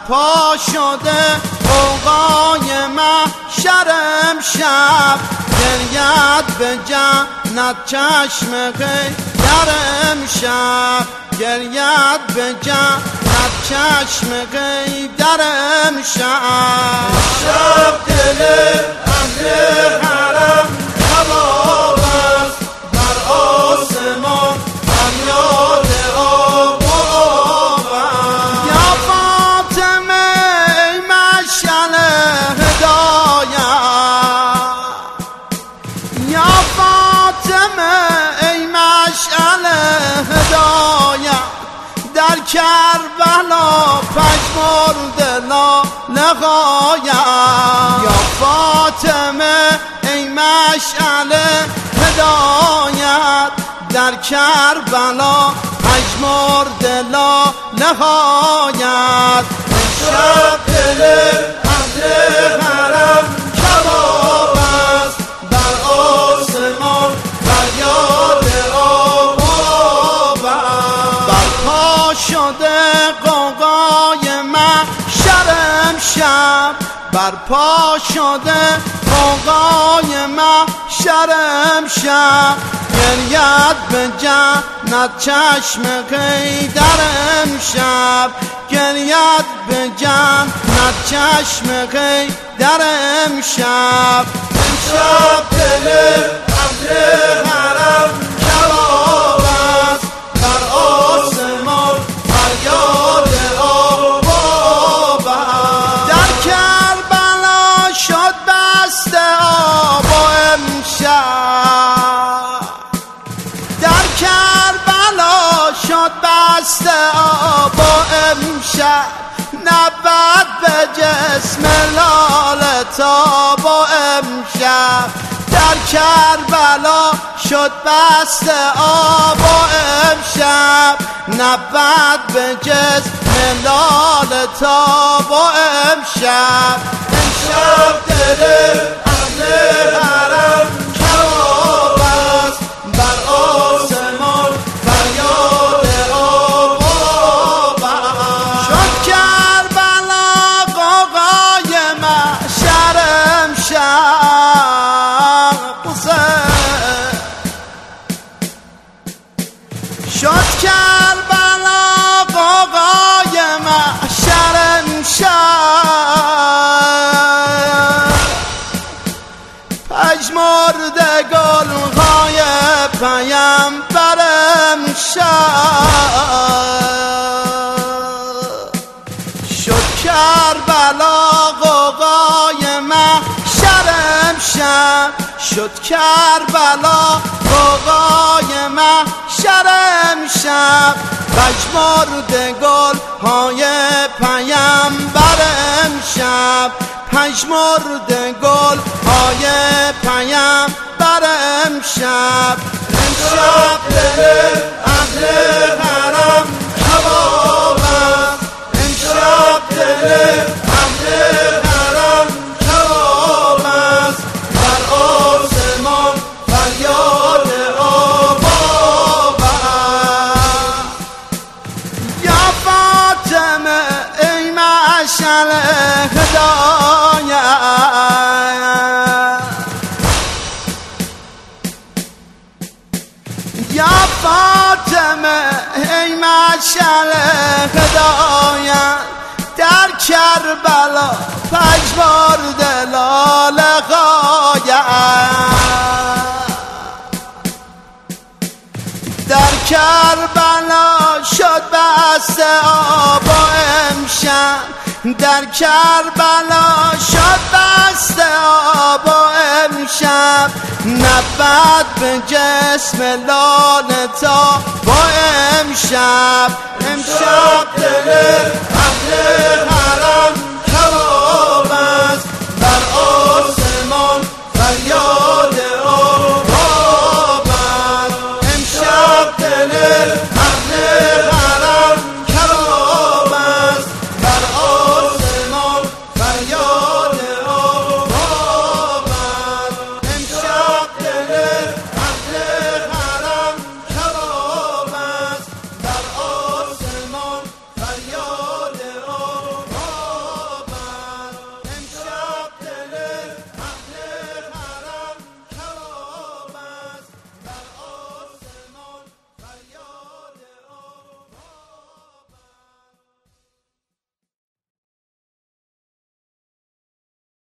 برپا شده غوغای محشر امشب، گریت به جنت چشم غیدر امشب، گریت به جنت چشم غیدر امشب. شب دل اهل حرم کباب است، بر آسمان فریاد آب و آب است. یا فاطمه ای مشعل هدایت، یا فاطمه ای مشعل هدایت، در کربلا پژمرده لاله غایت. یا فاطمه ای مشعل هدایت، در کربلا پژمرده لاله غایت. شب دل اهل حرم کباب است، بر آسمان فریاد آب و آب است. برپا شده غوغای محشر امشب، برپا شده غوغای محشر امشب، گریت به جنت چشم غیدر امشب، گریت به جنت چشم غیدر امشب. امشب دل اهل حرم کباب است، بر آسمان فریاد آب و آب است. در کربلا شد بسته آب و امشب، در کربلا شد بسته آب و امشب، نبود به جسم لاله تاب و امشب، در کربلا شد بسته آب و امشب، نبود به جسم لاله تاب و امشب. امشب دل اهل حرم کباب است، بر آسمان فریاد آب و آب است. شد کربلا غوغای محشر امشب، حسین شد کربلا غوغای محشر امشب، پژمرده گلهای پیمبر امشب، شد کربلا غوغای محشر امشب، شد کربلا غوغای محشر امشب، پژمرده گلهای پیمبر امشب، پژمرده گلهای پیمبر امشب. امشب دل اهل حرم کباب است، امشب دل اهل حرم کباب است، بر آسمان فریاد آب و آب است. یا فاطمه ای مشعل هدایت، یا فاطمه ای مشعل هدایت، در کربلا پژمرده لاله غایت، در کربلا شد بسته آب و امشب، در کربلا شد بسته آب و امشب، نبود به جسم لاله تا با امشب. امشب دل اهل حرم کباب